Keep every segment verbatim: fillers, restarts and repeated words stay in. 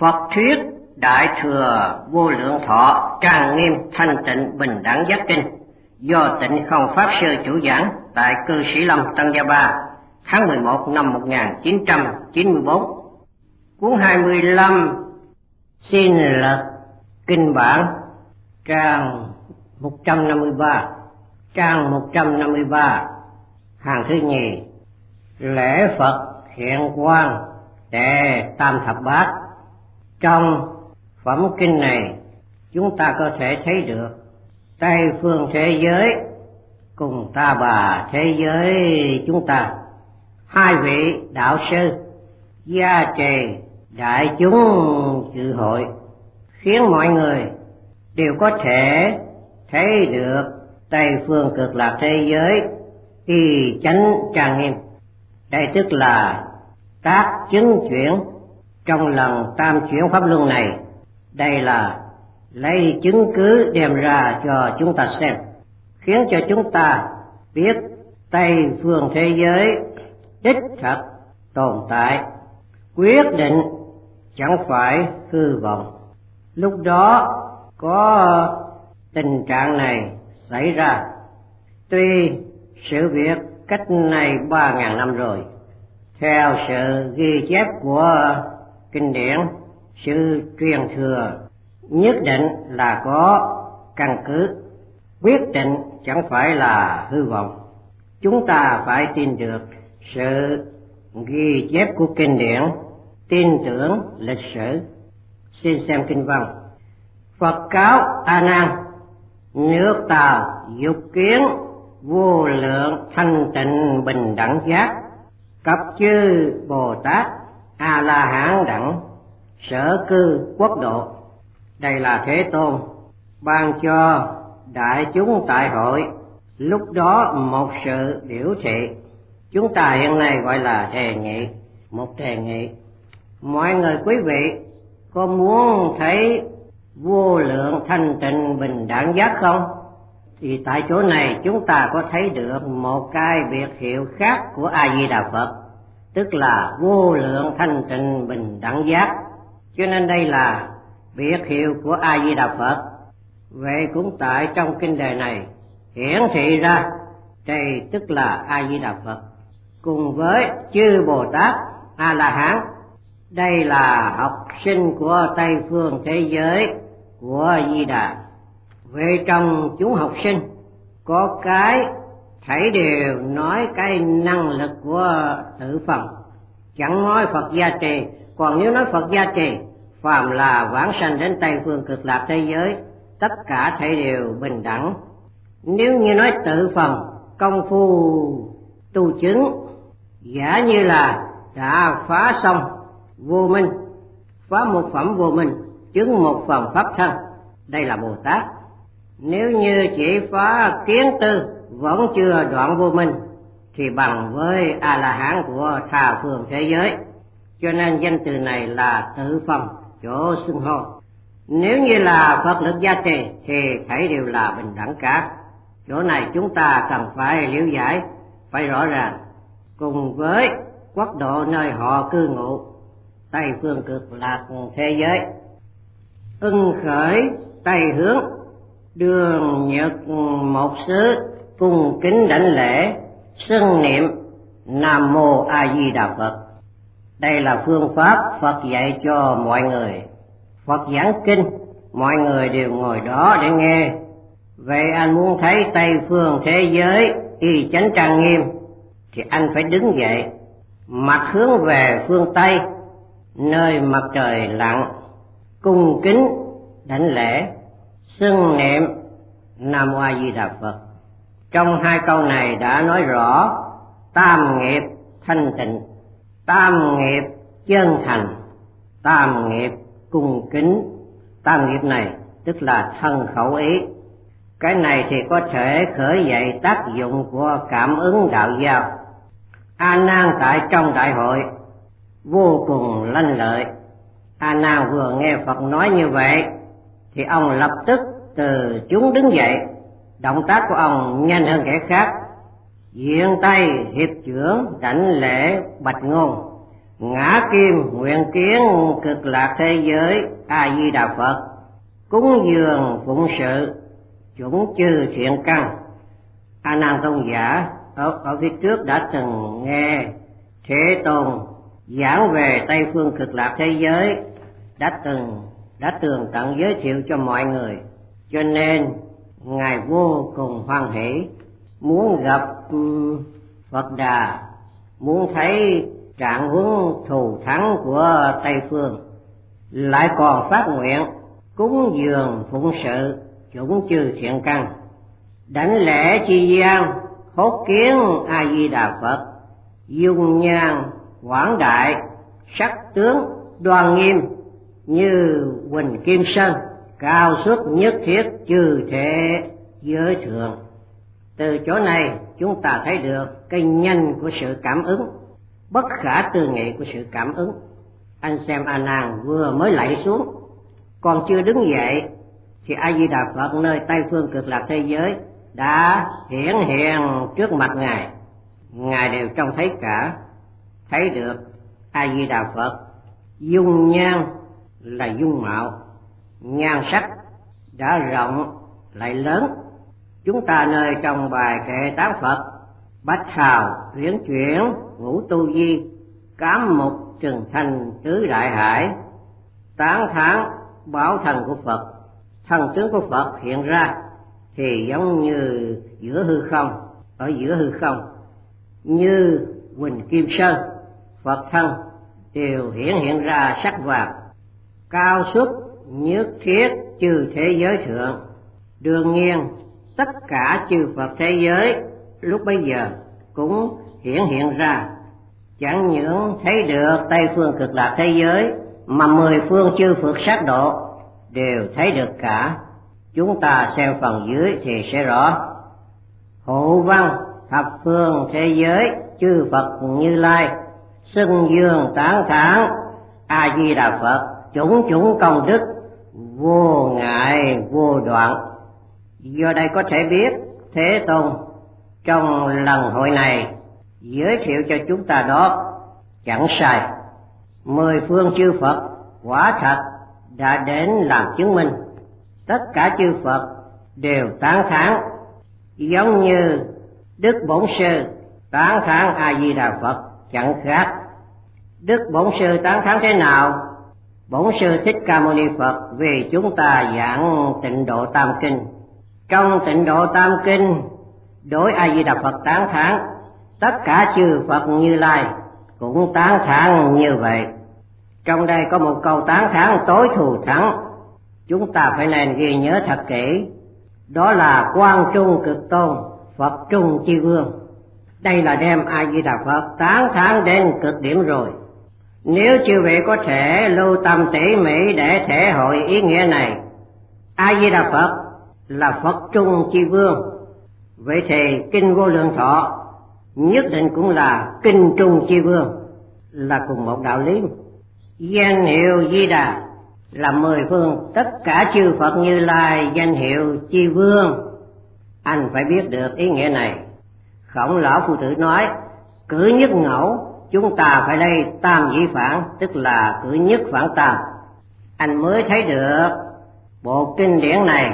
Phật thuyết Đại Thừa Vô Lượng Thọ Trang Nghiêm Thanh Tịnh Bình Đẳng Giác Kinh do Tịnh Không Pháp Sư chủ giảng tại Cư Sĩ Lâm Tân Gia Ba tháng mười một năm một nghìn chín trăm chín mươi bốn. Cuốn hai mươi lăm Xin Lật Kinh Bản, trang một trăm năm mươi ba, trang một trăm năm mươi ba, hàng thứ nhì. Lễ Phật hiện quang đệ tam thập bát. Trong phẩm kinh này chúng ta có thể thấy được Tây phương thế giới cùng Ta Bà thế giới chúng ta, hai vị đạo sư gia trì đại chúng dự hội, khiến mọi người đều có thể thấy được Tây phương cực lạc thế giới y chánh trang nghiêm. Đây tức là tác chứng chuyển trong lần tam chuyển pháp luân này. Đây là lấy chứng cứ đem ra cho chúng ta xem, khiến cho chúng ta biết Tây phương thế giới đích thật tồn tại, quyết định chẳng phải hư vọng. Lúc đó có tình trạng này xảy ra, tuy sự việc cách này ba ngàn năm rồi, theo sự ghi chép của kinh điển, sự truyền thừa nhất định là có căn cứ, quyết định chẳng phải là hư vọng. Chúng ta phải tin được sự ghi chép của kinh điển, tin tưởng lịch sử. Xin xem kinh văn. Phật cáo A Nan: nước Tào dục kiến vô lượng thanh tịnh bình đẳng giác, cấp chư Bồ Tát A La Hán đẳng sở cư quốc độ. Đây là Thế Tôn ban cho đại chúng tại hội lúc đó một sự biểu thị. Chúng ta hiện nay gọi là đề nghị, một đề nghị. Mọi người quý vị có muốn thấy vô lượng thanh tịnh bình đẳng giác không? Thì tại chỗ này chúng ta có thấy được một cái biệt hiệu khác của A Di Đà Phật, tức là vô lượng thanh tịnh bình đẳng giác. Cho nên đây là biệt hiệu của A Di Đà Phật. Vậy cũng tại trong kinh đề này hiển thị ra đây tức là A Di Đà Phật cùng với chư Bồ Tát A La Hán. Đây là học sinh của Tây phương thế giới của Di Đà. Về trong chúng học sinh có cái thảy đều nói cái năng lực của tự phần, chẳng nói Phật gia trì. Còn nếu nói Phật gia trì, phàm là vãng sanh đến Tây phương cực lạc thế giới, tất cả thảy đều bình đẳng. Nếu như nói tự phần, công phu tu chứng, giả như là đã phá xong vô minh, phá một phẩm vô minh, chứng một phần pháp thân, đây là Bồ Tát. Nếu như chỉ phá kiến tư vẫn chưa đoạn vô minh, thì bằng với A La Hán của tha phương thế giới. Cho nên danh từ này là tự phần chỗ xưng hô. Nếu như là Phật lực gia trì thì thảy đều là bình đẳng cả. Chỗ này chúng ta cần phải liễu giải, phải rõ ràng. Cùng với quốc độ nơi họ cư ngụ, Tây phương cực lạc thế giới, ưng khởi Tây hướng, đường nhật một xứ, cung kính đảnh lễ, xưng niệm Nam Mô A Di Đà Phật. Đây là phương pháp Phật dạy cho mọi người. Phật giảng kinh, mọi người đều ngồi đó để nghe. Vậy anh muốn thấy Tây phương thế giới y chánh trang nghiêm thì anh phải đứng dậy, mặt hướng về phương Tây, nơi mặt trời lặn, cung kính đảnh lễ, xưng niệm Nam Mô A Di Đà Phật. Trong hai câu này đã nói rõ tam nghiệp thanh tịnh, tam nghiệp chân thành, tam nghiệp cung kính. Tam nghiệp này tức là thân khẩu ý. Cái này thì có thể khởi dậy tác dụng của cảm ứng đạo giao. A Nan tại trong đại hội vô cùng lanh lợi. A Nan vừa nghe Phật nói như vậy thì ông lập tức từ chúng đứng dậy. Động tác của ông nhanh hơn kẻ khác, diện tay hiệp chưởng đảnh lễ bạch ngôn: Ngã Kim nguyện kiến cực lạc thế giới A Di Đà Phật, cúng dường phụng sự chủng chư thiện căn. A Nan Tôn giả ở, ở phía trước đã từng nghe Thế Tôn giảng về Tây phương cực lạc thế giới, đã từng đã tường tận giới thiệu cho mọi người, cho nên ngài vô cùng hoan hỷ, muốn gặp um, Phật Đà, muốn thấy trạng huống thù thắng của Tây phương, lại còn phát nguyện cúng dường phụng sự chủng chư thiện căn, đảnh lễ chi gian hốt kiến A Di Đà Phật, dung nhan quảng đại, sắc tướng đoan nghiêm như huỳnh kim sơn, cao xuất nhất thiết chư thế giới thượng. Từ chỗ này chúng ta thấy được cái nhanh của sự cảm ứng, bất khả tư nghị của sự cảm ứng. Anh xem A Nan vừa mới lạy xuống, còn chưa đứng dậy thì A Di Đà Phật nơi Tây phương cực lạc thế giới đã hiển hiện trước mặt ngài. Ngài đều trông thấy cả, thấy được A Di Đà Phật dung nhan là dung mạo, nhan sắc đã rộng lại lớn. Chúng ta nơi trong bài kệ tán Phật bách hào huyễn chuyển ngũ tu di, cám mục trừng thành tứ đại hải, tán thán bảo thần của Phật, thần tướng của Phật hiện ra thì giống như giữa hư không, ở giữa hư không như huỳnh kim sơn. Phật thân đều hiển hiện ra sắc vàng, cao xuất nhất thiết chư thế giới thượng. Đương nhiên tất cả chư Phật thế giới lúc bấy giờ cũng hiển hiện ra, chẳng những thấy được Tây phương cực lạc thế giới mà mười phương chư Phật sát độ đều thấy được cả. Chúng ta xem phần dưới thì sẽ rõ. Hộ văn thập phương thế giới chư Phật Như Lai, xưng dương tán thán A Di Đà Phật, chủng chủng công đức vô ngại vô đoạn. Do đây có thể biết Thế Tôn trong lần hội này giới thiệu cho chúng ta đó chẳng sai. Mười phương chư Phật quả thật đã đến làm chứng minh. Tất cả chư Phật đều tán thán, giống như Đức Bổn Sư tán thán A Di Đà Phật chẳng khác. Đức Bổn Sư tán thán thế nào? Bổn Sư Thích Ca Mâu Ni Phật vì chúng ta giảng Tịnh Độ Tam Kinh. Trong Tịnh Độ Tam Kinh đối A Di Đà Phật tán thán, tất cả chư Phật Như Lai cũng tán thán như vậy. Trong đây có một câu tán thán tối thù thắng, chúng ta phải nên ghi nhớ thật kỹ. Đó là Quang Trung Cực Tôn Phật Trung Chi Vương. Đây là đem A Di Đà Phật tán thán đến cực điểm rồi. Nếu chư vị có thể lưu tâm tỉ mỉ để thể hội ý nghĩa này, A Di Đà Phật là Phật Trung Chi Vương, vậy thì Kinh Vô Lượng Thọ nhất định cũng là Kinh Trung Chi Vương, là cùng một đạo lý. Danh hiệu Di Đà là mười phương tất cả chư Phật Như Lai danh hiệu Chi Vương. Anh phải biết được ý nghĩa này. Khổng Lão Phu Tử nói cử nhất ngẫu, chúng ta phải đây tam dĩ phản, tức là cử nhất phản tam. Anh mới thấy được bộ kinh điển này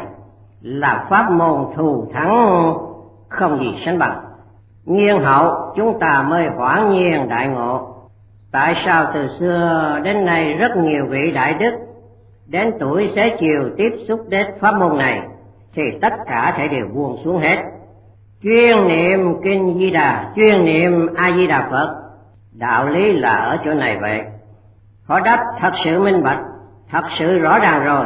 là pháp môn thù thắng không gì sánh bằng. Nhiên hậu chúng ta mới hoảng nhiên đại ngộ. Tại sao từ xưa đến nay rất nhiều vị đại đức đến tuổi xế chiều tiếp xúc đến pháp môn này thì tất cả thể đều buông xuống hết, chuyên niệm Kinh Di Đà, chuyên niệm A Di Đà Phật. Đạo lý là ở chỗ này vậy. Họ đáp thật sự minh bạch, thật sự rõ ràng rồi.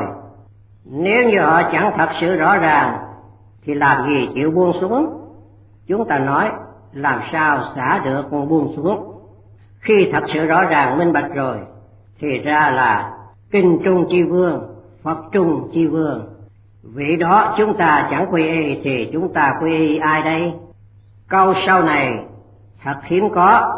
Nếu như họ chẳng thật sự rõ ràng thì làm gì chịu buông xuống? Chúng ta nói làm sao xả được buông xuống? Khi thật sự rõ ràng minh bạch rồi thì ra là Kinh Trung Chi Vương, Phật Trung Chi Vương. Vị đó chúng ta chẳng quy y thì chúng ta quy y ai đây? Câu sau này thật hiếm có.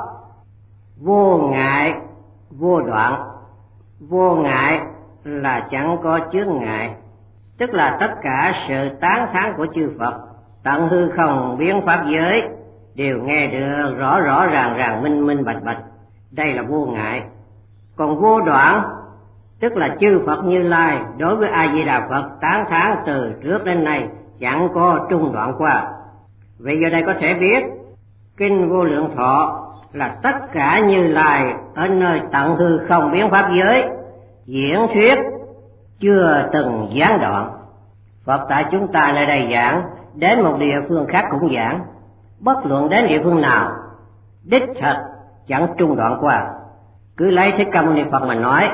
Vô ngại vô đoạn. Vô ngại là chẳng có chướng ngại, tức là tất cả sự tán thán của chư Phật tận hư không biến pháp giới đều nghe được rõ rõ ràng ràng minh minh bạch bạch, đây là vô ngại. Còn vô đoạn tức là chư Phật Như Lai đối với A Di Đà Phật tán thán từ trước đến nay chẳng có trung đoạn qua. Vì giờ đây có thể biết kinh Vô Lượng Thọ là tất cả Như Lai ở nơi tận hư không biến pháp giới diễn thuyết chưa từng gián đoạn. Phật tại chúng ta nơi đây giảng, đến một địa phương khác cũng giảng, bất luận đến địa phương nào đích thật chẳng trung đoạn qua. Cứ lấy Thích Ca Mâu Ni Phật mà nói,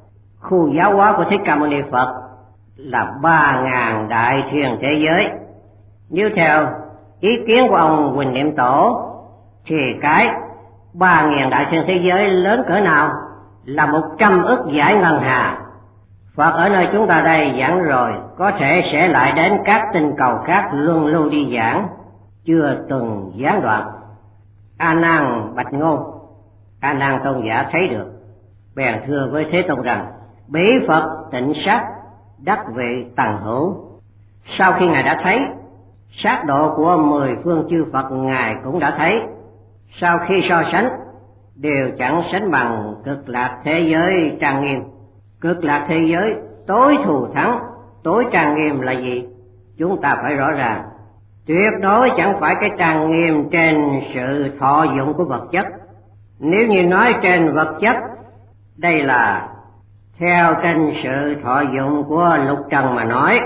khu giáo hóa của Thích Ca Mâu Ni Phật là ba ngàn đại thiên thế giới. Nếu theo ý kiến của ông Huỳnh Niệm Tổ thì cái ba ngàn đại thiên thế giới lớn cỡ nào? Là một trăm ức giải ngân hà. Phật ở nơi chúng ta đây giảng rồi, có thể sẽ lại đến các tinh cầu khác luân lưu đi giảng, chưa từng gián đoạn. A Nan bạch ngôn, A Nan tôn giả thấy được, bèn thưa với Thế Tôn rằng: bỉ Phật tịnh sát đắc vị tầng hữu. Sau khi ngài đã thấy, sát độ của mười phương chư Phật ngài cũng đã thấy. Sau khi so sánh, đều chẳng sánh bằng Cực Lạc thế giới trang nghiêm. Cực Lạc thế giới tối thù thắng, tối trang nghiêm là gì? Chúng ta phải rõ ràng, tuyệt đối chẳng phải cái trang nghiêm trên sự thọ dụng của vật chất. Nếu như nói trên vật chất, đây là theo trên sự thọ dụng của lục trần mà nói.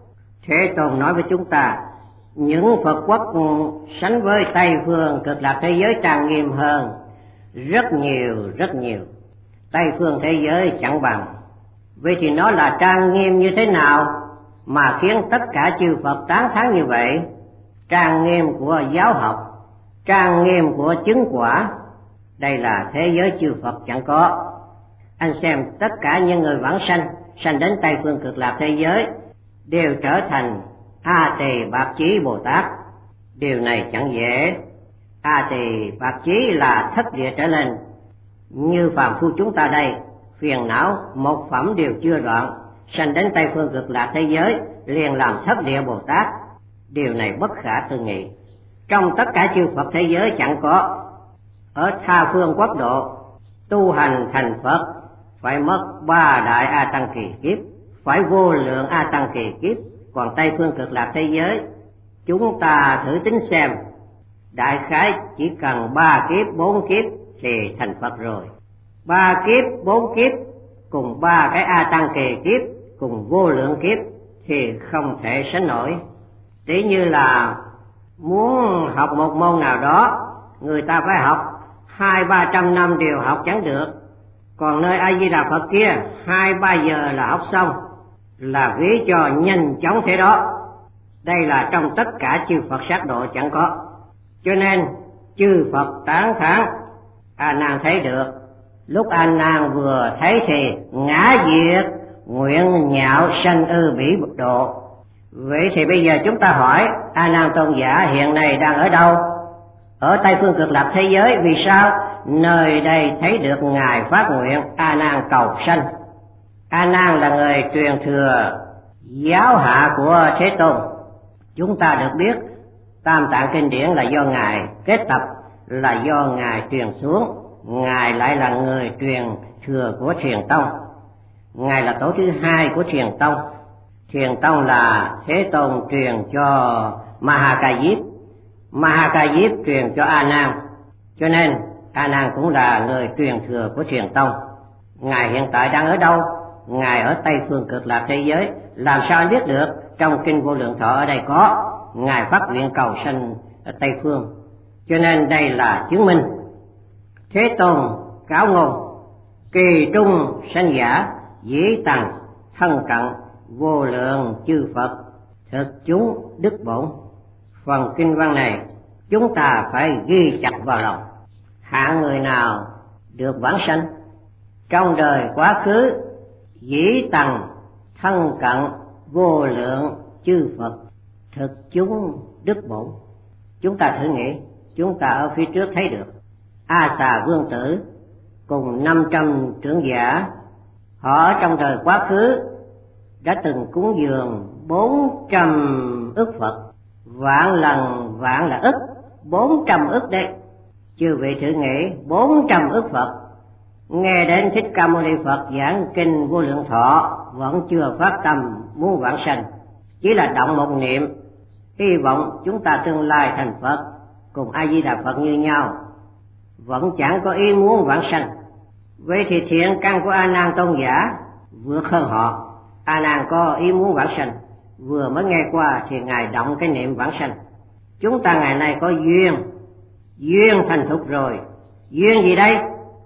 Thế Tôn nói với chúng ta, những Phật quốc sánh với Tây phương Cực Lạc thế giới trang nghiêm hơn rất nhiều rất nhiều. Tây phương thế giới chẳng bằng. Vậy thì nó là trang nghiêm như thế nào mà khiến tất cả chư Phật tán thán như vậy? Trang nghiêm của giáo học, trang nghiêm của chứng quả, đây là thế giới chư Phật chẳng có. Anh xem tất cả những người vãng sanh, sanh đến Tây phương Cực Lạc thế giới đều trở thành A Tỳ Bạc Chí Bồ Tát. Điều này chẳng dễ. A Tỳ Bạc Chí là thất địa trở lên. Như phàm phu chúng ta đây, phiền não một phẩm đều chưa đoạn, sanh đến Tây phương Cực Lạc thế giới liền làm thất địa Bồ Tát. Điều này bất khả tư nghị, trong tất cả chư Phật thế giới chẳng có. Ở tha phương quốc độ, tu hành thành Phật phải mất ba đại A Tăng kỳ kiếp, phải vô lượng A Tăng kỳ kiếp. Còn Tây phương Cực Lạc thế giới, chúng ta thử tính xem, đại khái chỉ cần ba kiếp bốn kiếp thì thành Phật rồi. Ba kiếp bốn kiếp cùng ba cái A Tăng kỳ kiếp cùng vô lượng kiếp thì không thể sánh nổi. Tỷ như là muốn học một môn nào đó, người ta phải học hai ba trăm năm đều học chẳng được. Còn nơi A Di Đà Phật kia hai ba giờ là học xong, là ví cho nhanh chóng thế đó. Đây là trong tất cả chư Phật sát độ chẳng có. Cho nên chư Phật tán thán. A Nan thấy được. Lúc A Nan vừa thấy thì ngã diệt nguyện nhạo sanh ư bỉ độ. Vậy thì bây giờ chúng ta hỏi, A Nan tôn giả hiện nay đang ở đâu? Ở Tây phương Cực Lạc thế giới. Vì sao? Nơi đây thấy được ngài phát nguyện A Nan cầu sanh. A Nan là người truyền thừa giáo hạ của Thế Tôn. Chúng ta được biết Tam Tạng kinh điển là do ngài kết tập, là do ngài truyền xuống. Ngài lại là người truyền thừa của Thiền Tông. Ngài là tổ thứ hai của Thiền Tông. Thiền Tông là Thế Tôn truyền cho Mahakayip, Mahakayip truyền cho A Nan. Cho nên A Nan cũng là người truyền thừa của Thiền Tông. Ngài hiện tại đang ở đâu? Ngài ở Tây phương Cực Lạc thế giới. Làm sao anh biết được? Trong kinh Vô Lượng Thọ ở đây có ngài phát nguyện cầu sanh ở Tây phương. Cho nên đây là chứng minh. Thế Tôn cáo ngôn: kỳ trung sanh giả, dĩ tằng thân cận, vô lượng chư Phật, thực chúng đức bổn. Phần kinh văn này chúng ta phải ghi chặt vào lòng. Hạng người nào được vãng sanh trong đời quá khứ, dĩ tằng thân cận, vô lượng chư Phật, thực chúng đức bổn. Chúng ta thử nghĩ, chúng ta ở phía trước thấy được A Xà Vương Tử cùng năm trăm trưởng giả, họ ở trong đời quá khứ đã từng cúng dường bốn trăm ức Phật. Vạn lần vạn là ức, bốn trăm ức đấy. Chư vị thử nghĩ, bốn trăm ức Phật nghe đến Thích Ca Mâu Ni Phật giảng kinh Vô Lượng Thọ vẫn chưa phát tâm muốn vãng sanh, chỉ là động một niệm hy vọng chúng ta tương lai thành Phật cùng A Di Đà Phật như nhau, vẫn chẳng có ý muốn vãng sanh. Vậy thì thiện căn của A Nan tôn giả vượt hơn họ. A Nan có ý muốn vãng sanh, vừa mới nghe qua thì ngài động cái niệm vãng sanh. Chúng ta ngày nay có duyên, duyên thành thục rồi. Duyên gì đây?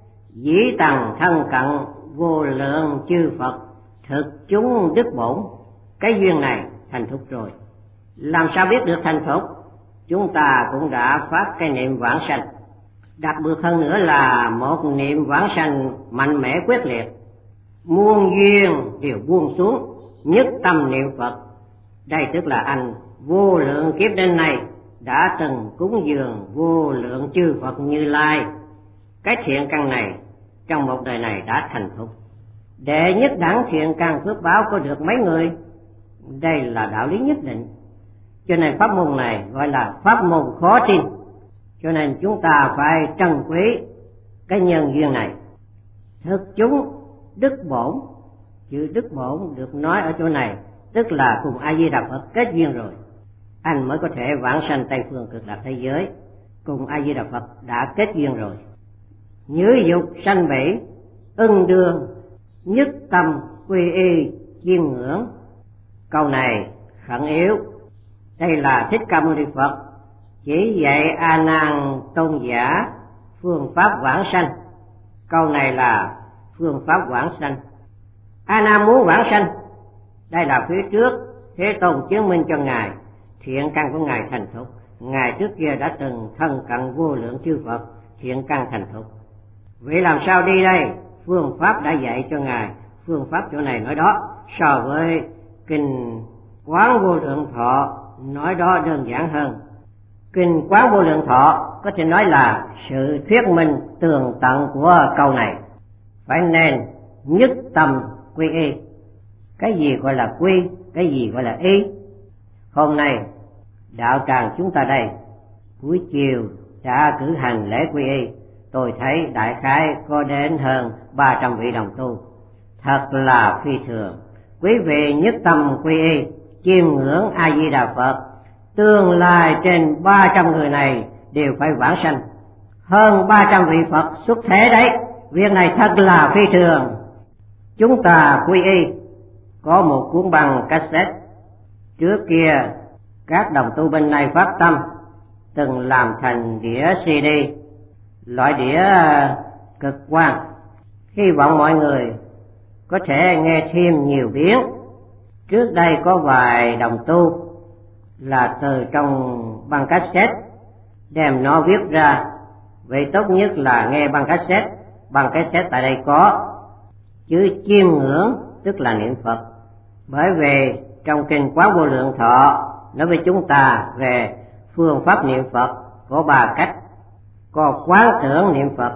Dĩ tầng thân cận vô lượng chư Phật thực chúng đức bổn. Cái duyên này thành thục rồi. Làm sao biết được thành thục? Chúng ta cũng đã phát cái niệm vãng sanh. Đặc biệt hơn nữa là một niệm vãng sanh mạnh mẽ quyết liệt, muôn duyên đều buông xuống, nhất tâm niệm Phật. Đây tức là anh vô lượng kiếp đến nay đã từng cúng dường vô lượng chư Phật Như Lai. Cái thiện căn này trong một đời này đã thành thục. Đệ nhất đẳng thiện căn phước báo có được mấy người? Đây là đạo lý nhất định. Cho nên pháp môn này gọi là pháp môn khó tin. Cho nên chúng ta phải trân quý cái nhân duyên này. Thực chúng đức bổn, chữ đức bổn được nói ở chỗ này tức là cùng A Di Đà Phật kết duyên rồi, anh mới có thể vãng sanh Tây phương cực lạc thế giới. Cùng A Di Đà Phật đã kết duyên rồi. Nhữ dục sanh bỉ, ưng đương, nhất tâm quy y chiêm ngưỡng. Câu này khẩn yếu. Đây là Thích Ca Mâu Ni Phật chỉ dạy A Nan tôn giả phương pháp vãng sanh. Câu này là phương pháp vãng sanh. A Nan muốn vãng sanh, đây là phía trước Thế Tôn chứng minh cho ngài thiện căn của ngài thành thục. Ngài trước kia đã từng thân cận vô lượng chư Phật, thiện căn thành thục. Vậy làm sao đi đây? Phương pháp đã dạy cho ngài. Phương pháp chỗ này nói đó, so với kinh Quán Vô Lượng Thọ nói đó đơn giản hơn. Kinh Quán Vô Lượng Thọ có thể nói là sự thuyết minh tường tận của câu này. Phải nên nhất tâm quy y. Cái gì gọi là quy, cái gì gọi là y? Hôm nay đạo tràng chúng ta đây buổi chiều đã cử hành lễ quy y. Tôi thấy đại khái có đến hơn ba trăm vị đồng tu. Thật là phi thường. Quý vị nhất tâm quy y, chiêm ngưỡng A Di Đà Phật. Tương lai trên ba trăm người này đều phải vãng sanh. Hơn ba trăm vị Phật xuất thế đấy. Việc này thật là phi thường. Chúng ta quy y có một cuốn băng cassette. Trước kia các đồng tu bên này phát tâm từng làm thành đĩa xê đê, loại đĩa cực quang. Hy vọng mọi người có thể nghe thêm nhiều tiếng. Trước đây có vài đồng tu là từ trong băng cassette đem nó viết ra. Vậy tốt nhất là nghe băng cassette. Băng cassette tại đây có chữ chiêm ngưỡng tức là niệm Phật. Bởi vì trong kinh Quán Vô Lượng Thọ nói với chúng ta về phương pháp niệm Phật có ba cách. Có quán tưởng niệm Phật,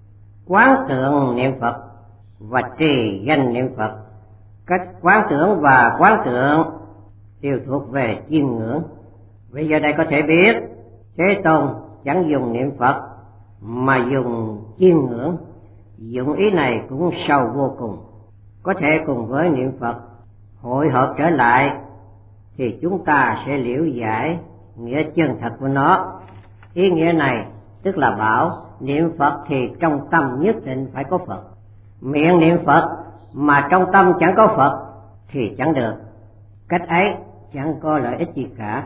quán tượng niệm Phật và trì danh niệm Phật. Cách quán tưởng và quán tượng đều thuộc về chiêm ngưỡng. Bây giờ đây có thể biết Thế Tôn chẳng dùng niệm Phật mà dùng chiêm ngưỡng. Dụng ý này cũng sâu vô cùng. Có thể cùng với niệm Phật hội hợp trở lại thì chúng ta sẽ liễu giải nghĩa chân thật của nó. Ý nghĩa này tức là bảo niệm Phật thì trong tâm nhất định phải có Phật. Miệng niệm Phật mà trong tâm chẳng có Phật thì chẳng được. Cách ấy chẳng có lợi ích gì cả.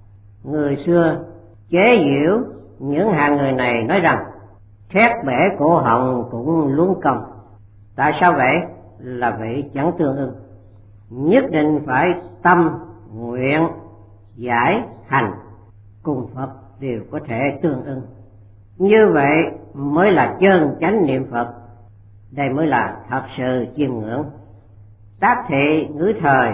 Người xưa chế giễu những hạng người này nói rằng thét bể cổ họng cũng luống công. Tại sao vậy? Là vậy chẳng tương ưng. Nhất định phải tâm, nguyện, giải, hành cùng Phật đều có thể tương ưng. Như vậy mới là chân chánh niệm Phật. Đây mới là thật sự chiêm ngưỡng. Tác thị ngữ thời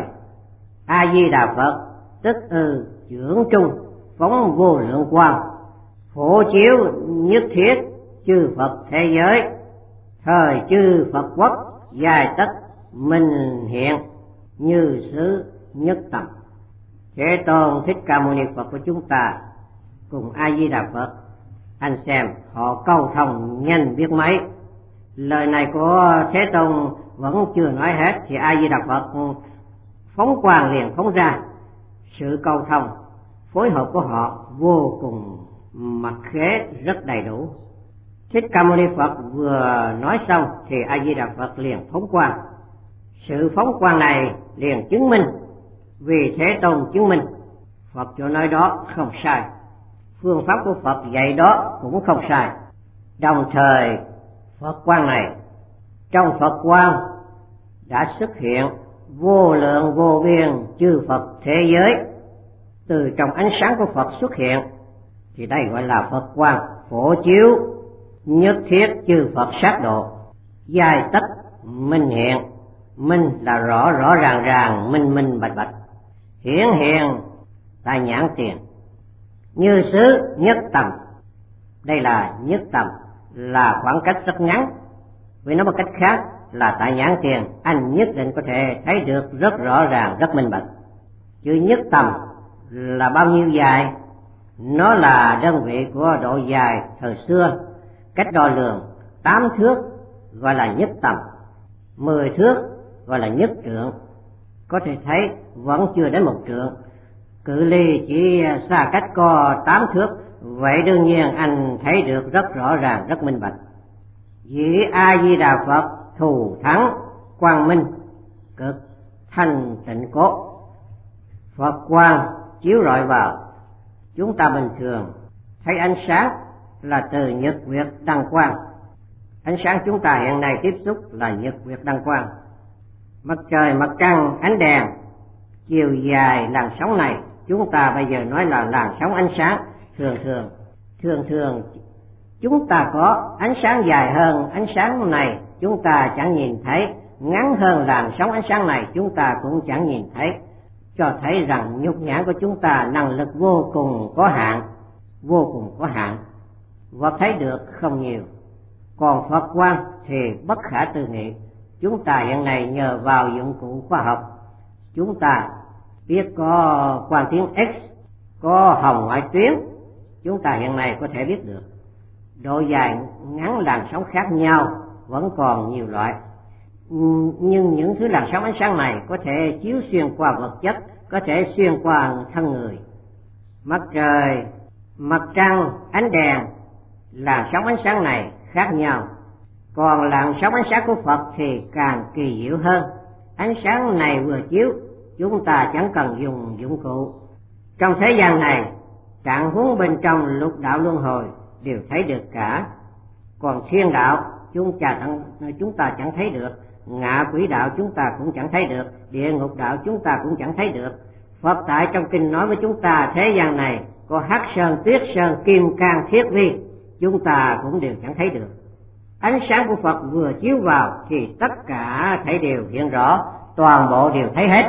A Di Đà Phật tức ư dưỡng trung phóng vô lượng quang, phổ chiếu nhất thiết chư Phật thế giới. Thời chư Phật quốc dài tất minh hiện như xứ nhất tâm. Thế Tôn Thích Ca Mâu Ni Phật của chúng ta cùng A Di Đà Phật, anh xem họ câu thông nhanh biết mấy. Lời này của Thế Tôn vẫn chưa nói hết thì A Di Đà Phật phóng quang liền phóng ra. Sự cầu thông phối hợp của họ vô cùng mặc khế, rất đầy đủ. Thích Ca Mâu Ni Phật vừa nói xong thì A Di Đà Phật liền phóng quang. Sự phóng quang này liền chứng minh, vì Thế Tôn chứng minh Phật chỗ nói đó không sai, phương pháp của Phật dạy đó cũng không sai. Đồng thời Phật quang này, trong Phật quang đã xuất hiện vô lượng vô biên chư Phật thế giới. Từ trong ánh sáng của Phật xuất hiện thì đây gọi là Phật quang phổ chiếu, nhất thiết chư Phật sát độ, giai tất minh hiện. Minh là rõ rõ ràng ràng, minh minh bạch bạch, hiển hiện tại nhãn tiền, như xứ nhất tầm. Đây là nhất tầm, là khoảng cách rất ngắn. Vì nói một cách khác là tại nhãn tiền anh nhất định có thể thấy được rất rõ ràng, rất minh bạch. Chữ nhất tầm là bao nhiêu dài? Nó là đơn vị của độ dài thời xưa. Cách đo lường tám thước gọi là nhất tầm, mười thước gọi là nhất trượng. Có thể thấy vẫn chưa đến một trượng, cự ly chỉ xa cách có tám thước. Vậy đương nhiên anh thấy được rất rõ ràng, rất minh bạch. Vì A Di Đà Phật thù thắng quang minh, cực thanh tịnh cốt. Phật quang chiếu rọi vào, chúng ta bình thường thấy ánh sáng là từ nhật nguyệt đăng quang. Ánh sáng chúng ta hiện nay tiếp xúc là nhật nguyệt đăng quang. Mặt trời, mặt trăng, ánh đèn, chiều dài làn sóng này chúng ta bây giờ nói là làn sóng ánh sáng. Thường thường, thường thường chúng ta có ánh sáng dài hơn ánh sáng này chúng ta chẳng nhìn thấy, ngắn hơn làn sóng ánh sáng này chúng ta cũng chẳng nhìn thấy, cho thấy rằng nhục nhãn của chúng ta năng lực vô cùng có hạn, vô cùng có hạn, và thấy được không nhiều. Còn Phật quang thì bất khả tư nghị. Chúng ta hiện nay nhờ vào dụng cụ khoa học, chúng ta biết có quang tiến X, có hồng ngoại tuyến, chúng ta hiện nay có thể biết được. Độ dài ngắn làn sóng khác nhau vẫn còn nhiều loại, nhưng những thứ làn sóng ánh sáng này có thể chiếu xuyên qua vật chất, có thể xuyên qua thân người. Mặt trời, mặt trăng, ánh đèn, làn sóng ánh sáng này khác nhau. Còn làn sóng ánh sáng của Phật thì càng kỳ diệu hơn. Ánh sáng này vừa chiếu, chúng ta chẳng cần dùng dụng cụ. Trong thế gian này, trạng huống bên trong lục đạo luân hồi đều thấy được cả. Còn thiên đạo chúng ta, chúng ta chẳng thấy được, ngạ quỷ đạo chúng ta cũng chẳng thấy được, địa ngục đạo chúng ta cũng chẳng thấy được. Phật tại trong kinh nói với chúng ta thế gian này có hắc sơn, tuyết sơn, kim cang, thiết vi, chúng ta cũng đều chẳng thấy được. Ánh sáng của Phật vừa chiếu vào thì tất cả thấy đều hiện rõ, toàn bộ đều thấy hết.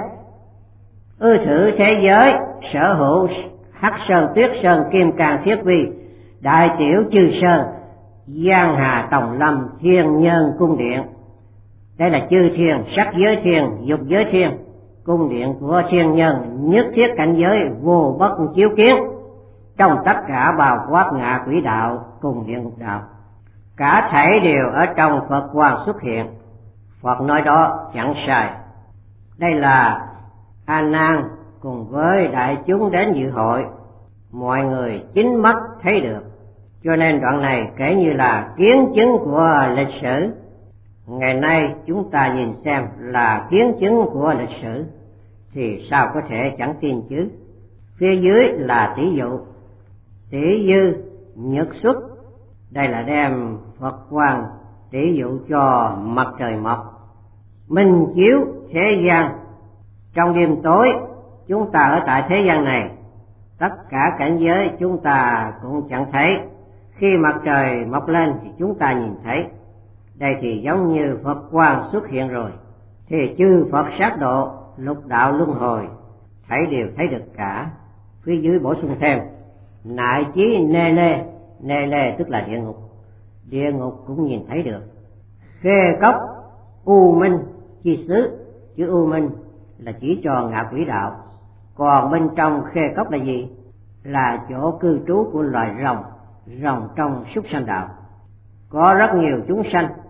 Ư thử thế giới sở hữu hắc sơn, tuyết sơn, kim cang, thiết vi, đại tiểu chư sơn, giang hà tòng lâm, thiên nhân cung điện. Đây là chư thiên, sắc giới thiên, dục giới thiên, cung điện của thiên nhân, nhất thiết cảnh giới vô bất chiếu kiến. Trong tất cả bao quát ngạ quỷ đạo cùng địa ngục đạo, cả thảy đều ở trong Phật quang xuất hiện. Phật nói đó chẳng sai. Đây là A Nan cùng với đại chúng đến dự hội, mọi người chính mắt thấy được. Cho nên đoạn này kể như là kiến chứng của lịch sử. Ngày nay chúng ta nhìn xem là kiến chứng của lịch sử thì sao có thể chẳng tin chứ. Phía dưới là tỷ dụ, tỷ dư nhật xuất. Đây là đem Phật quang tỷ dụ cho mặt trời mọc, minh chiếu thế gian. Trong đêm tối chúng ta ở tại thế gian này, tất cả cảnh giới chúng ta cũng chẳng thấy. Khi mặt trời mọc lên thì chúng ta nhìn thấy. Đây thì giống như Phật quang xuất hiện rồi, thì chư Phật sát độ, lục đạo luân hồi thấy đều thấy được cả. Phía dưới bổ sung thêm nại chí nê lê, nê lê tức là địa ngục, địa ngục cũng nhìn thấy được. Khê cốc u minh chi xứ, chữ u minh là chỉ cho ngạ quỷ đạo. Còn bên trong khê cốc là gì? Là chỗ cư trú của loài rồng, rồng trong súc sanh đạo. Có rất nhiều chúng sanh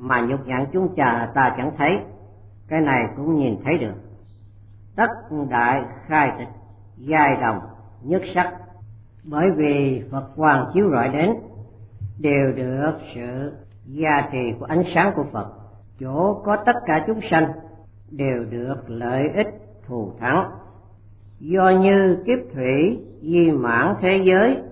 mà nhục nhặn chúng ta ta chẳng thấy, cái này cũng nhìn thấy được. Tất đại khai tịch, giai đồng nhất sắc, bởi vì Phật quang chiếu rọi đến đều được sự gia trì của ánh sáng của Phật. Chỗ có tất cả chúng sanh đều được lợi ích thù thắng. Do như kiếp thủy di mãn thế giới,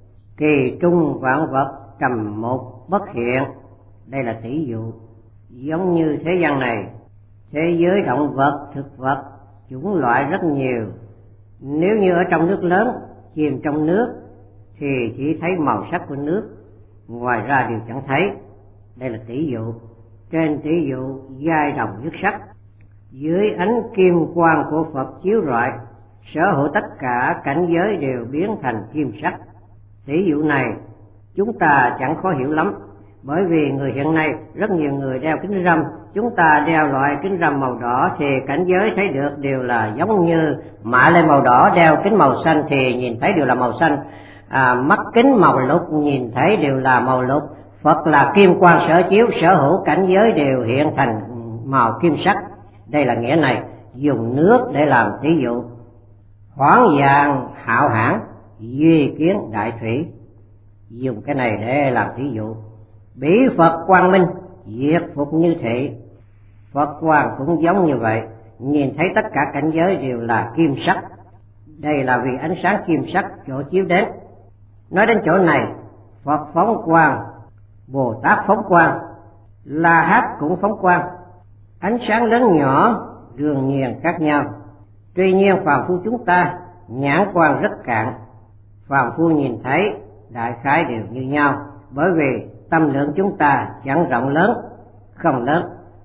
kỳ trung vạn vật trầm một bất hiện. Đây là tỷ dụ. Giống như thế gian này, thế giới động vật, thực vật, chủng loại rất nhiều. Nếu như ở trong nước lớn, chìm trong nước, thì chỉ thấy màu sắc của nước, ngoài ra đều chẳng thấy. Đây là tỷ dụ. Trên tỷ dụ giai đồng nhất sắc, dưới ánh kim quang của Phật chiếu rọi, sở hữu tất cả cảnh giới đều biến thành kim sắc. Tỷ dụ này chúng ta chẳng khó hiểu lắm, bởi vì người hiện nay rất nhiều người đeo kính râm. Chúng ta đeo loại kính râm màu đỏ thì cảnh giới thấy được đều là giống như mạ lên màu đỏ, đeo kính màu xanh thì nhìn thấy đều là màu xanh, à, mắt kính màu lục nhìn thấy đều là màu lục. Phật là kim quang sở chiếu, sở hữu cảnh giới đều hiện thành màu kim sắc. Đây là nghĩa này, dùng nước để làm ví dụ. Hoáng vàng hạo hãn, duy kiến đại thủy, dùng cái này để làm ví dụ. Bỉ Phật quang minh, diệt phục như thị. Phật quang cũng giống như vậy, nhìn thấy tất cả cảnh giới đều là kim sắc. Đây là vì ánh sáng kim sắc chỗ chiếu đến. Nói đến chỗ này, Phật phóng quang, Bồ Tát phóng quang, La Hán cũng phóng quang. Ánh sáng lớn nhỏ đương nhiên khác nhau. Tuy nhiên phàm phu chúng ta nhãn quang rất cạn, phàm phu nhìn thấy đại khái đều như nhau, bởi vì tâm lượng chúng ta chẳng rộng lớn, không lớn.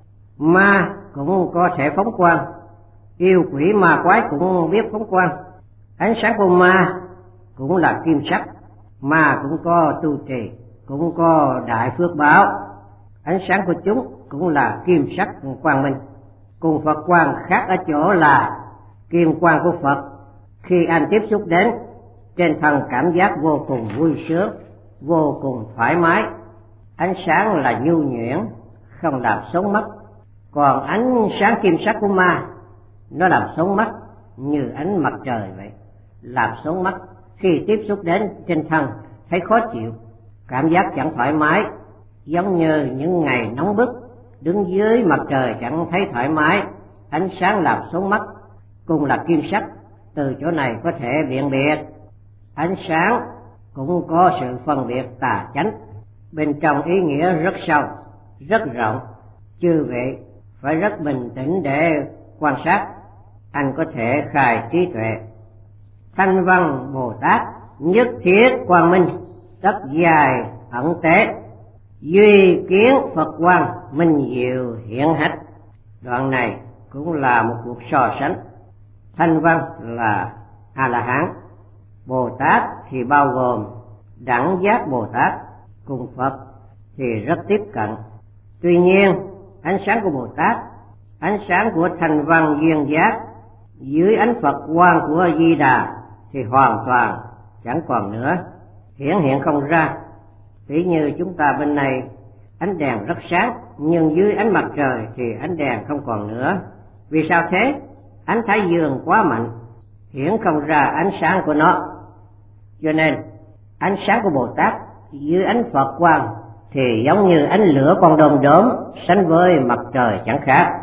Ma cũng có thể phóng quang, yêu quỷ ma quái cũng biết phóng quang. Ánh sáng của ma cũng là kim sắc, ma cũng có tu trì, cũng có đại phước báo. Ánh sáng của chúng cũng là kim sắc quang minh. Cùng Phật quang khác ở chỗ là kim quang của Phật khi anh tiếp xúc đến, trên thân cảm giác vô cùng vui sướng, vô cùng thoải mái. Ánh sáng là nhu nhuyễn, không làm sống mắt. Còn ánh sáng kim sắc của ma, nó làm sống mắt như ánh mặt trời vậy, làm sống mắt. Khi tiếp xúc đến trên thân thấy khó chịu, cảm giác chẳng thoải mái, giống như những ngày nóng bức, đứng dưới mặt trời chẳng thấy thoải mái. Ánh sáng làm sống mắt, cùng là kim sắc. Từ chỗ này có thể biện biệt ánh sáng cũng có sự phân biệt tà chánh, bên trong ý nghĩa rất sâu, rất rộng. Chư vị phải rất bình tĩnh để quan sát, anh có thể khai trí tuệ. Thanh văn Bồ Tát nhất thiết quang minh, tất dài ẩn tế, duy kiến Phật quang minh diệu hiện hách. Đoạn này cũng là một cuộc so sánh. Thanh văn là A La Hán, Bồ Tát thì bao gồm đẳng giác Bồ Tát, cùng Phật thì rất tiếp cận. Tuy nhiên ánh sáng của Bồ Tát, ánh sáng của thanh văn duyên giác dưới ánh Phật quang của Di Đà thì hoàn toàn chẳng còn nữa, hiển hiện không ra. Ví như chúng ta bên này ánh đèn rất sáng, nhưng dưới ánh mặt trời thì ánh đèn không còn nữa. Vì sao thế? Ánh thái dương quá mạnh, hiển không ra ánh sáng của nó. Cho nên ánh sáng của Bồ Tát dưới ánh Phật quang thì giống như ánh lửa con đom đóm, sánh với mặt trời chẳng khác.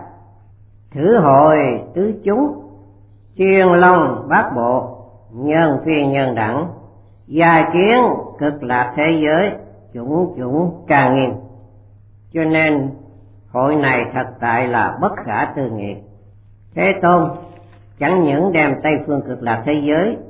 Thử hồi tứ chúng, chuyên long bát bộ, nhân phiên nhân đẳng, giai kiến cực lạc thế giới, chủng chủng trang nghiêm. Cho nên hội này thật tại là bất khả tư nghị. Thế Tôn chẳng những đem Tây phương cực lạc thế giới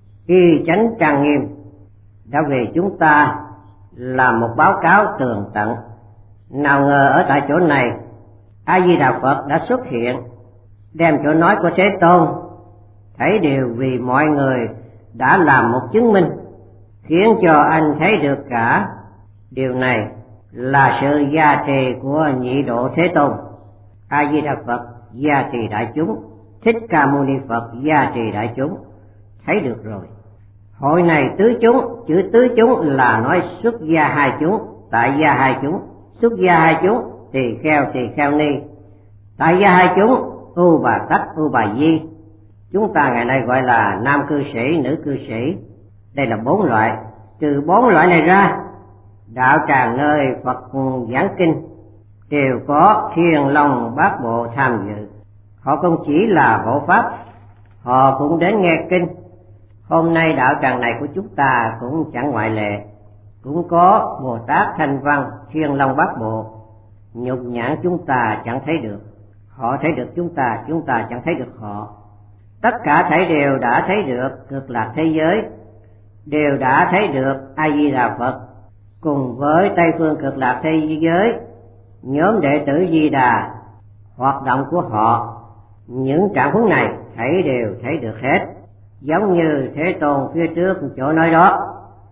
y chánh trang nghiêm, đã vì chúng ta làm một báo cáo tường tận. Nào ngờ ở tại chỗ này A Di Đà Phật đã xuất hiện, đem chỗ nói của Thế Tôn thấy đều vì mọi người đã làm một chứng minh, khiến cho anh thấy được cả. Điều này là sự gia trì của nhị độ Thế Tôn. A Di Đà Phật gia trì đại chúng, Thích Ca Mâu Ni Phật gia trì đại chúng, thấy được rồi. Hội này tứ chúng, chữ tứ chúng là nói xuất gia hai chúng, tại gia hai chúng. Xuất gia hai chúng tỳ kheo tỳ kheo ni. Tại gia hai chúng U Bà Tắc U Bà Di, chúng ta ngày nay gọi là nam cư sĩ nữ cư sĩ. Đây là bốn loại. Trừ bốn loại này ra, đạo tràng nơi Phật giảng kinh đều có Thiên Long Bát Bộ tham dự. Họ không chỉ là hộ pháp, họ cũng đến nghe kinh. Hôm nay đạo tràng này của chúng ta cũng chẳng ngoại lệ, cũng có Bồ Tát Thanh Văn Thiên Long Bát Bộ. Nhục nhãn chúng ta chẳng thấy được, họ thấy được chúng ta, chúng ta chẳng thấy được họ. Tất cả thảy đều đã thấy được cực lạc thế giới, đều đã thấy được A Di Đà Phật. Cùng với Tây phương cực lạc thế giới, nhóm đệ tử Di Đà, hoạt động của họ, những trạng huống này thảy đều thấy được hết. Giống như Thế Tôn phía trước chỗ nói đó,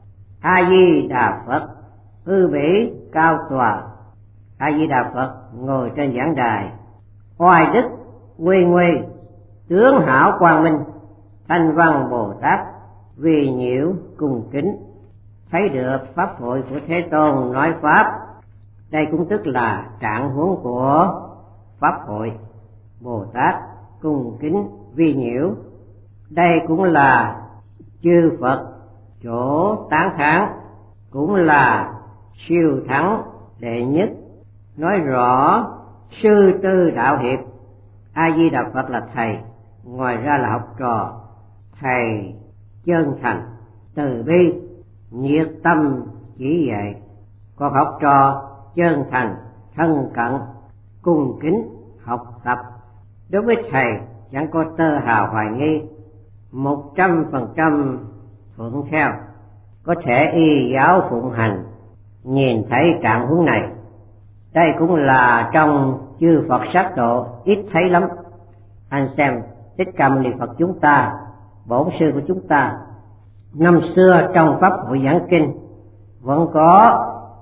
A Di Đà Phật ư bỉ cao tòa. A Di Đà Phật ngồi trên giảng đài, oai đức uy nguy, tướng hảo quang minh, Thanh Văn Bồ Tát vì nhiễu cung kính. Thấy được pháp hội của Thế Tôn nói pháp, đây cũng tức là trạng huống của pháp hội. Bồ Tát cung kính vi nhiễu, đây cũng là chư Phật chỗ tán thán, cũng là siêu thắng đệ nhất. Nói rõ sư tư đạo hiệp, A Di Đà Phật là thầy, ngoài ra là học trò. Thầy chân thành, từ bi, nhiệt tâm chỉ dạy, còn học trò chân thành, thân cận, cung kính học tập. Đối với thầy chẳng có tơ hào hoài nghi, một trăm phần trăm thuận theo, có thể y giáo phụng hành. Nhìn thấy trạng huống này, đây cũng là trong chư Phật sát độ ít thấy lắm. Anh xem Thích Ca Mâu Ni Phật chúng ta, bổn sư của chúng ta, năm xưa trong pháp hội giảng kinh vẫn có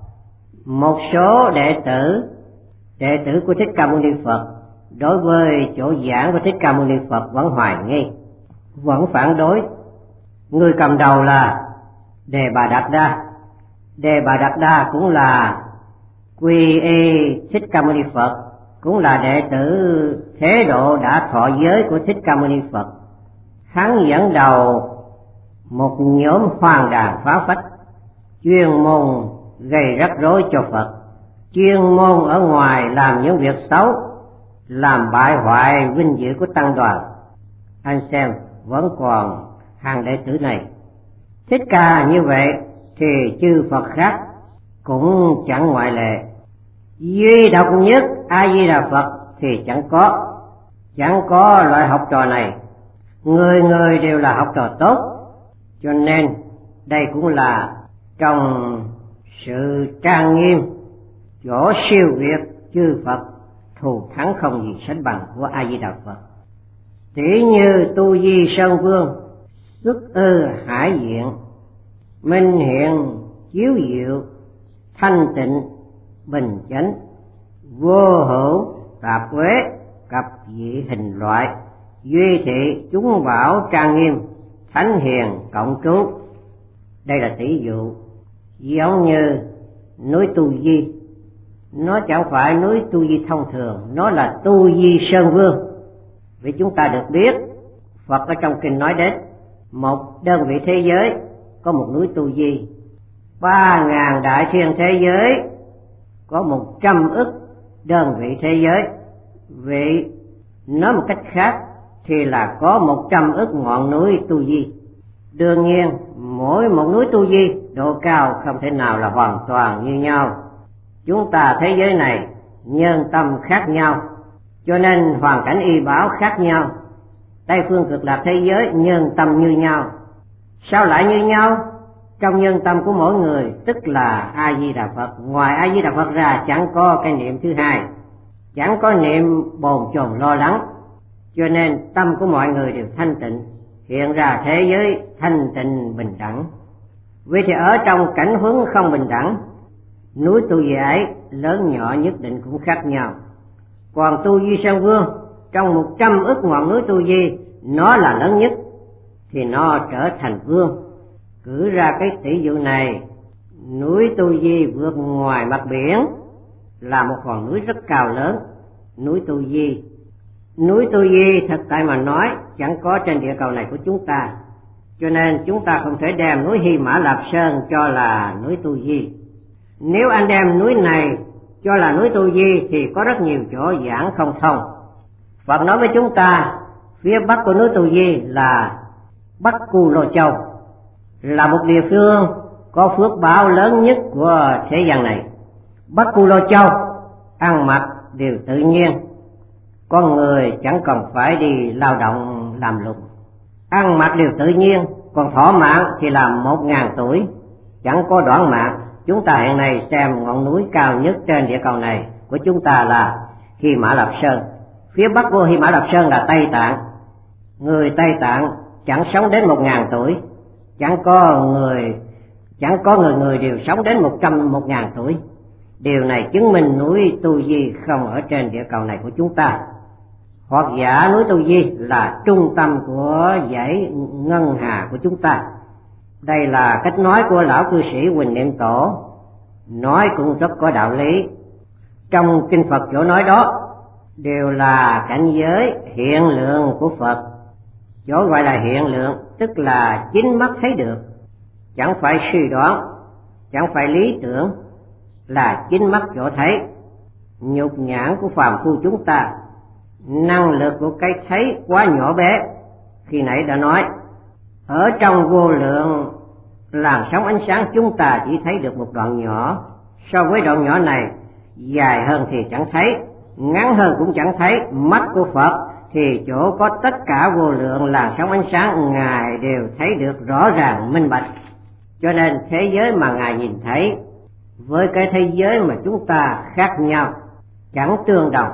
một số đệ tử đệ tử của Thích Ca Mâu Ni Phật đối với chỗ giảng của Thích Ca Mâu Ni Phật vẫn hoài nghi, vẫn phản đối. Người cầm đầu là Đề Bà Đạt Đa. Đề Bà Đạt Đa cũng là quy y Thích Ca Mâu Ni Phật, cũng là đệ tử thế độ đã thọ giới của Thích Ca Mâu Ni Phật. Hắn dẫn đầu một nhóm hoàn đàn phá phách, chuyên môn gây rắc rối cho Phật, chuyên môn ở ngoài làm những việc xấu, làm bại hoại vinh dự của tăng đoàn. Anh xem vẫn còn hàng đệ tử này. Thích Ca như vậy thì chư Phật khác cũng chẳng ngoại lệ. Duy độc nhất A Di Đà Phật thì chẳng có, chẳng có loại học trò này. Người người đều là học trò tốt, cho nên đây cũng là trong sự trang nghiêm, chỗ siêu việt chư Phật, thù thắng không gì sánh bằng của A Di Đà Phật. Tỷ như Tu Di Sơn Vương xuất ư hải diện, minh hiện chiếu diệu, thanh tịnh bình chánh, vô hữu tạp uế, cập dị hình loại, duy thị chúng bảo trang nghiêm, thánh hiền cộng trú. Đây là tỷ dụ. Giống như núi Tu Di, nó chẳng phải núi Tu Di thông thường, nó là Tu Di Sơn Vương. Vì chúng ta được biết Phật ở trong kinh nói đến một đơn vị thế giới có một núi Tu Di, ba ngàn đại thiên thế giới có một trăm ức đơn vị thế giới. Vậy nói một cách khác thì là có một trăm ức ngọn núi Tu Di. Đương nhiên mỗi một núi Tu Di độ cao không thể nào là hoàn toàn như nhau. Chúng ta thế giới này nhân tâm khác nhau, cho nên hoàn cảnh y báo khác nhau. Tây phương cực lạc thế giới nhân tâm như nhau. Sao lại như nhau? Trong nhân tâm của mỗi người tức là A Di Đà Phật. Ngoài A Di Đà Phật ra chẳng có cái niệm thứ hai, chẳng có niệm bồn chồn lo lắng, cho nên tâm của mọi người đều thanh tịnh, hiện ra thế giới thanh tịnh bình đẳng. Vì thì ở trong cảnh huống không bình đẳng, núi Tu Di ấy lớn nhỏ nhất định cũng khác nhau. Còn Tu Di Sơn Vương trong một trăm ức ngọn núi Tu Di, nó là lớn nhất thì nó trở thành vương. Cử ra cái tỷ dụ này, núi Tu Di vượt ngoài mặt biển là một hòn núi rất cao lớn, núi Tu Di. Núi Tu Di thật tại mà nói chẳng có trên địa cầu này của chúng ta, cho nên chúng ta không thể đem núi Hy Mã Lạp Sơn cho là núi Tu Di. Nếu anh đem núi này cho là núi Tu Di thì có rất nhiều chỗ giảng không thông. Phật nói với chúng ta phía bắc của núi Tu Di là Bắc Cù Lô Châu, là một địa phương có phước báo lớn nhất của thế gian này. Bắc Cù Lô Châu ăn mặc đều tự nhiên, con người chẳng cần phải đi lao động làm lụng, ăn mặc đều tự nhiên, còn thọ mạng thì làm một ngàn tuổi, chẳng có đoạn mạng. Chúng ta hiện nay xem ngọn núi cao nhất trên địa cầu này của chúng ta là Hy Mã Lạp Sơn. Phía bắc của Hy Mã Lạp Sơn là Tây Tạng. Người Tây Tạng chẳng sống đến một ngàn tuổi, chẳng có người chẳng có người người đều sống đến một trăm một ngàn tuổi. Điều này chứng minh núi Tu Di không ở trên địa cầu này của chúng ta. Hoặc giả núi Tu Di là trung tâm của dãy ngân hà của chúng ta. Đây là cách nói của lão cư sĩ Huỳnh Niệm Tổ, nói cũng rất có đạo lý. Trong kinh Phật chỗ nói đó đều là cảnh giới hiện lượng của Phật. Chỗ gọi là hiện lượng tức là chính mắt thấy được, chẳng phải suy đoán, chẳng phải lý tưởng, là chính mắt chỗ thấy. Nhục nhãn của phàm phu chúng ta, năng lực của cái thấy quá nhỏ bé. Khi nãy đã nói, ở trong vô lượng làn sóng ánh sáng chúng ta chỉ thấy được một đoạn nhỏ, so với đoạn nhỏ này dài hơn thì chẳng thấy, ngắn hơn cũng chẳng thấy. Mắt của Phật thì chỗ có tất cả vô lượng làn sóng ánh sáng, Ngài đều thấy được rõ ràng minh bạch. Cho nên thế giới mà Ngài nhìn thấy với cái thế giới mà chúng ta khác nhau, chẳng tương đồng.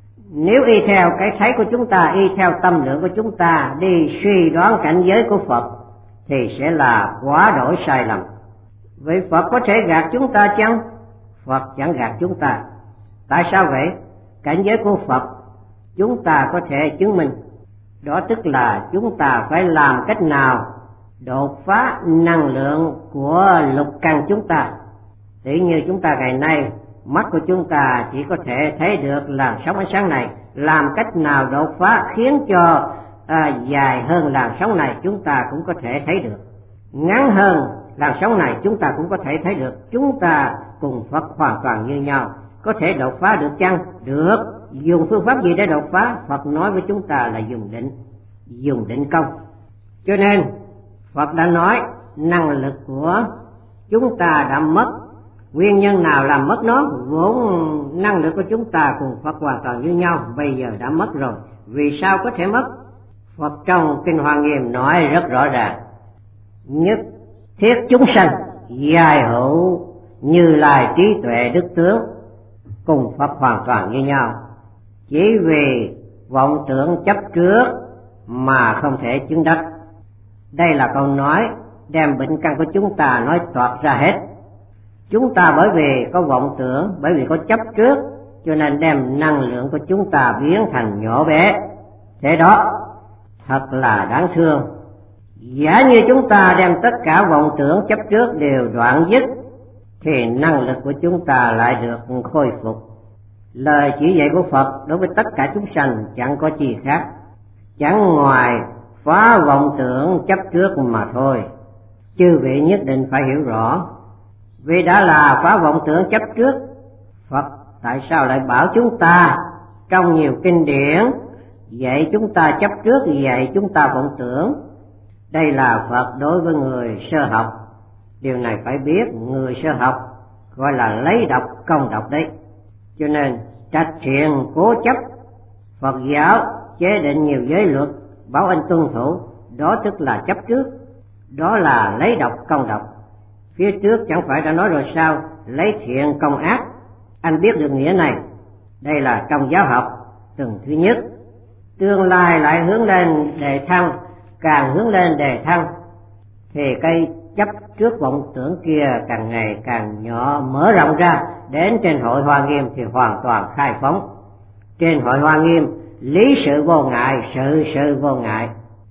Nếu y theo cái thấy của chúng ta, y theo tâm lượng của chúng ta đi suy đoán cảnh giới của Phật thì sẽ là quá đổi sai lầm. Vậy Phật có thể gạt chúng ta chăng? Phật chẳng gạt chúng ta. Tại sao vậy? Cảnh giới của Phật chúng ta có thể chứng minh. Đó tức là chúng ta phải làm cách nào đột phá năng lượng của lục căn chúng ta. Tỷ như chúng ta ngày nay, mắt của chúng ta chỉ có thể thấy được làn sóng ánh sáng này. Làm cách nào đột phá khiến cho à, dài hơn làn sóng này chúng ta cũng có thể thấy được, ngắn hơn làn sóng này chúng ta cũng có thể thấy được. Chúng ta cùng Phật hoàn toàn như nhau. Có thể đột phá được chăng? Được. Dùng phương pháp gì để đột phá? Phật nói với chúng ta là dùng định, dùng định công. Cho nên Phật đã nói năng lực của chúng ta đã mất. Nguyên nhân nào làm mất nó? Vốn năng lực của chúng ta cùng Phật hoàn toàn như nhau, bây giờ đã mất rồi. Vì sao có thể mất? Phật trong Kinh Hoa Nghiêm nói rất rõ ràng: nhất thiết chúng sanh giai hữu Như Lai trí tuệ đức tướng, cùng Phật hoàn toàn như nhau. Chỉ vì vọng tưởng chấp trước mà không thể chứng đắc. Đây là câu nói đem bệnh căn của chúng ta nói toạc ra hết. Chúng ta bởi vì có vọng tưởng, bởi vì có chấp trước, cho nên đem năng lượng của chúng ta biến thành nhỏ bé. Thế đó thật là đáng thương. Giả như chúng ta đem tất cả vọng tưởng chấp trước đều đoạn dứt, thì năng lực của chúng ta lại được khôi phục. Lời chỉ dạy của Phật đối với tất cả chúng sanh chẳng có gì khác, chẳng ngoài phá vọng tưởng chấp trước mà thôi. Chư vị nhất định phải hiểu rõ, vì đã là phá vọng tưởng chấp trước, Phật tại sao lại bảo chúng ta trong nhiều kinh điển dạy chúng ta chấp trước, dạy chúng ta vọng tưởng? Đây là Phật đối với người sơ học. Điều này phải biết, người sơ học gọi là lấy độc công độc đấy. Cho nên trạch thiện cố chấp, Phật giáo chế định nhiều giới luật bảo anh tuân thủ, đó tức là chấp trước, đó là lấy độc công độc. Phía trước chẳng phải đã nói rồi sao? Lấy thiện công ác. Anh biết được nghĩa này. Đây là trong giáo học tầng thứ nhất. Tương lai lại hướng lên đề thăng, càng hướng lên đề thăng thì cây chấp trước vọng tưởng kia càng ngày càng nhỏ, mở rộng ra. Đến trên hội Hoa Nghiêm thì hoàn toàn khai phóng. Trên hội Hoa Nghiêm, lý sự vô ngại, sự sự vô ngại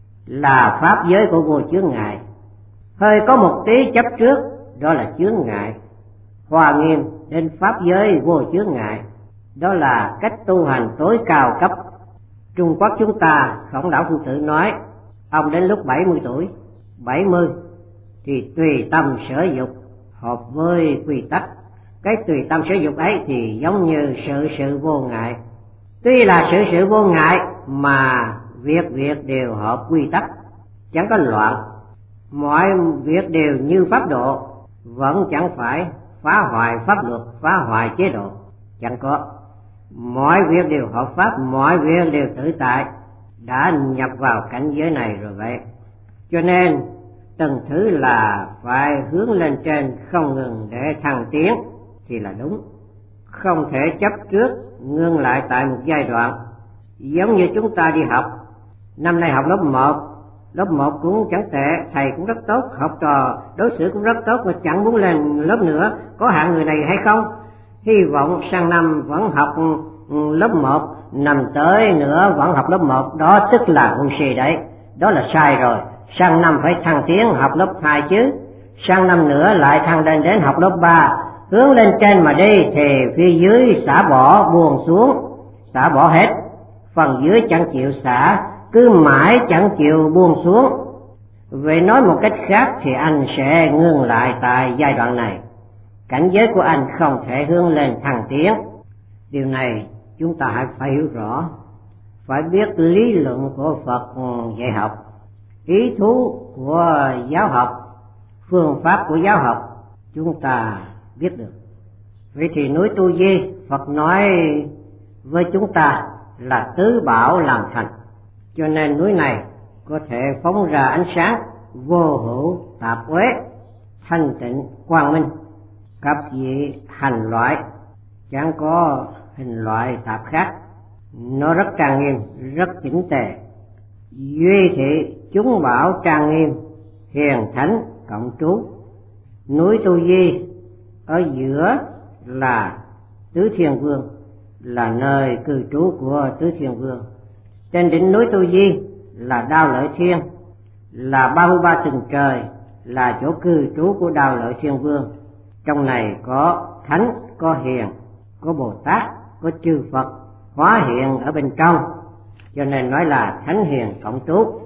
là pháp giới của vô chướng ngại. Hơi có một tí chấp trước, đó là chướng ngại. Hoa Nghiêm đến pháp giới vô chướng ngại. Đó là cách tu hành tối cao cấp. Trung Quốc chúng ta, Khổng Lão Phu Tử nói, ông đến lúc bảy mươi tuổi, bảy mươi thì tùy tâm sở dục, hợp với quy tắc. Cái tùy tâm sở dục ấy thì giống như sự sự vô ngại. Tuy là sự sự vô ngại mà việc việc đều hợp quy tắc, chẳng có loạn. Mọi việc đều như pháp độ, vẫn chẳng phải phá hoại pháp luật, phá hoại chế độ, chẳng có. Mọi việc đều hợp pháp, mọi việc đều tự tại, đã nhập vào cảnh giới này rồi vậy. Cho nên từng thứ là phải hướng lên trên không ngừng để thăng tiến thì là đúng. Không thể chấp trước, ngưng lại tại một giai đoạn. Giống như chúng ta đi học, năm nay học lớp một, lớp một cũng chẳng tệ, thầy cũng rất tốt, học trò đối xử cũng rất tốt, mà chẳng muốn lên lớp nữa. Có hạng người này hay không? Hy vọng sang năm vẫn học lớp một, năm tới nữa vẫn học lớp một, đó tức là ngu si đấy. Đó là sai rồi. Sang năm phải thăng tiến học lớp hai chứ. Sang năm nữa lại thăng lên đến học lớp ba. Hướng lên trên mà đi thì phía dưới xả bỏ buông xuống, xả bỏ hết. Phần dưới chẳng chịu xả, cứ mãi chẳng chịu buông xuống. Vậy nói một cách khác thì anh sẽ ngưng lại tại giai đoạn này. Cảnh giới của anh không thể hướng lên thăng tiến. Điều này chúng ta hãy phải hiểu rõ. Phải biết lý luận của Phật dạy học, ý thú của giáo học, phương pháp của giáo học chúng ta biết được. Vậy thì núi Tu Di, Phật nói với chúng ta là tứ bảo làm thành. Cho nên núi này có thể phóng ra ánh sáng vô hữu tạp uế, thanh tịnh quang minh, cấp vị hành loại, chẳng có hình loại tạp khác. Nó rất trang nghiêm, rất chỉnh tề. Duy thị chúng bảo trang nghiêm, hiền thánh cộng trú. Núi Tu Di ở giữa là Tứ Thiên Vương, là nơi cư trú của Tứ Thiên Vương. Trên đỉnh núi Tu Di là Đao Lợi Thiên, là ba mươi ba tầng trời, là chỗ cư trú của Đao Lợi Thiên Vương. Trong này có thánh, có hiền, có Bồ Tát, có chư Phật hóa hiện ở bên trong, cho nên nói là thánh hiền cộng trú.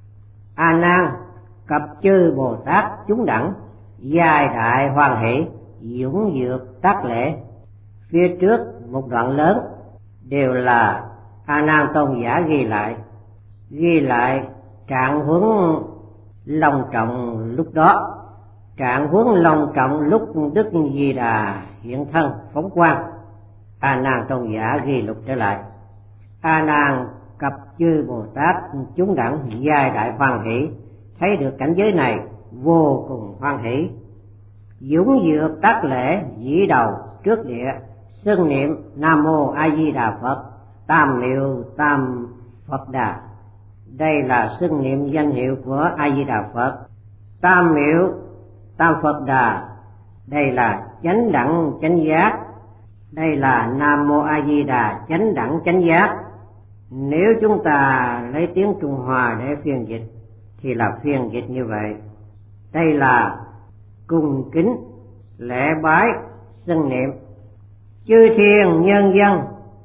A Nan cập chư Bồ Tát chúng đẳng, giai đại hoan hỷ, dũng dược tác lễ. Phía trước một đoạn lớn đều là A Nan tôn giả ghi lại, ghi lại trạng huống long trọng lúc đó, trạng huống long trọng lúc Đức Di Đà hiện thân phóng quang. A Nan tôn giả ghi lục trở lại. A Nan cập chư Bồ Tát chúng đẳng, giai đại hoan hỷ, thấy được cảnh giới này vô cùng hoan hỷ. Dũng dược tác lễ, dĩ đầu trước địa, xưng niệm Nam Mô A Di Đà Phật, tam hiệu tam Phật Đà. Đây là xưng niệm danh hiệu của A Di Đà Phật. Tam hiệu tam Phật Đà, đây là chánh đẳng chánh giác. Đây là Nam Mô A Di Đà chánh đẳng chánh giác. Nếu chúng ta lấy tiếng Trung Hoa để phiên dịch thì là phiên dịch như vậy. Đây là cung kính lễ bái xưng niệm chư thiên nhân dân,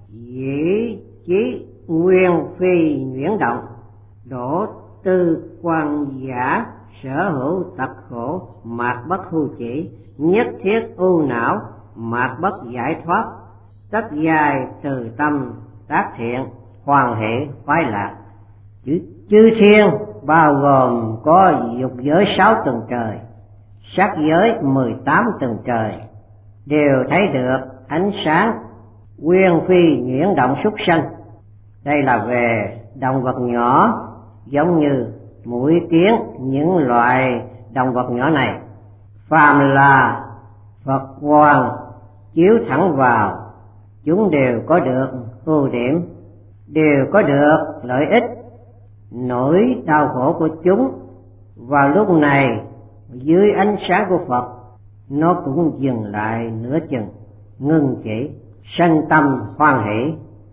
dĩ chí nguyên phi nhuyễn động, đổ tư quan giả, sở hữu tập khổ, mạt bất hưu chỉ, nhất thiết ưu não, mạt bất giải thoát, tất giai từ tâm tác thiện, hoàn hệ khoái lạc. Chữ chư thiên bao gồm có dục giới sáu tầng trời, sắc giới mười tám tầng trời, đều thấy được ánh sáng nguyên phi nhuyễn động súc sanh. Đây là về động vật nhỏ, giống như muỗi kiến, những loại động vật nhỏ này. Phàm là Phật quang chiếu thẳng vào, chúng đều có được ưu điểm, đều có được lợi ích. Nỗi đau khổ của chúng vào lúc này dưới ánh sáng của Phật, nó cũng dừng lại nửa chừng, ngưng chỉ, sanh tâm hoan hỷ.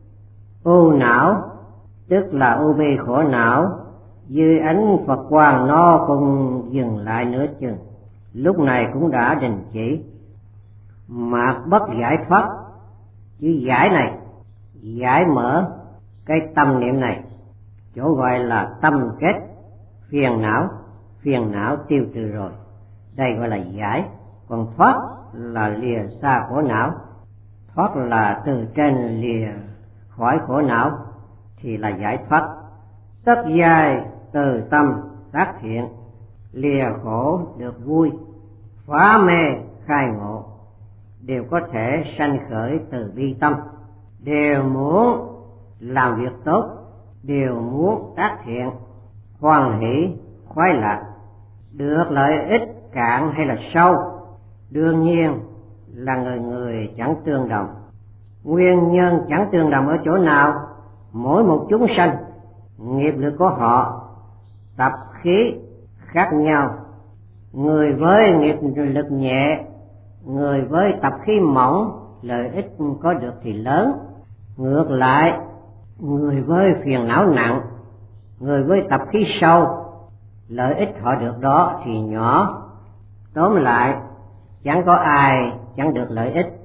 Ưu não tức là ưu bi khổ não, dưới ánh Phật quang nó cũng dừng lại nửa chừng, lúc này cũng đã đình chỉ. mà bất giải thoát. Chữ giải này giải mở cái tâm niệm này, chỗ gọi là tâm kết phiền não, phiền não tiêu trừ rồi, đây gọi là giải. Còn thoát là lìa xa khổ não, thoát là từ trên lìa khỏi khổ não thì là giải thoát. Tất giai từ tâm tác thiện, lìa khổ được vui, phá mê khai ngộ, đều có thể sanh khởi từ bi tâm, đều muốn làm việc tốt, đều muốn tác thiện, hoan hỷ khoái lạc. Được lợi ích cạn hay là sâu, đương nhiên là người người chẳng tương đồng. Nguyên nhân chẳng tương đồng ở chỗ nào? Mỗi một chúng sanh, nghiệp lực của họ, tập khí khác nhau. Người với nghiệp lực nhẹ, người với tập khí mỏng, lợi ích có được thì lớn. Ngược lại, người với phiền não nặng, người với tập khí sâu, lợi ích họ được đó thì nhỏ. Tóm lại, chẳng có ai chẳng được lợi ích.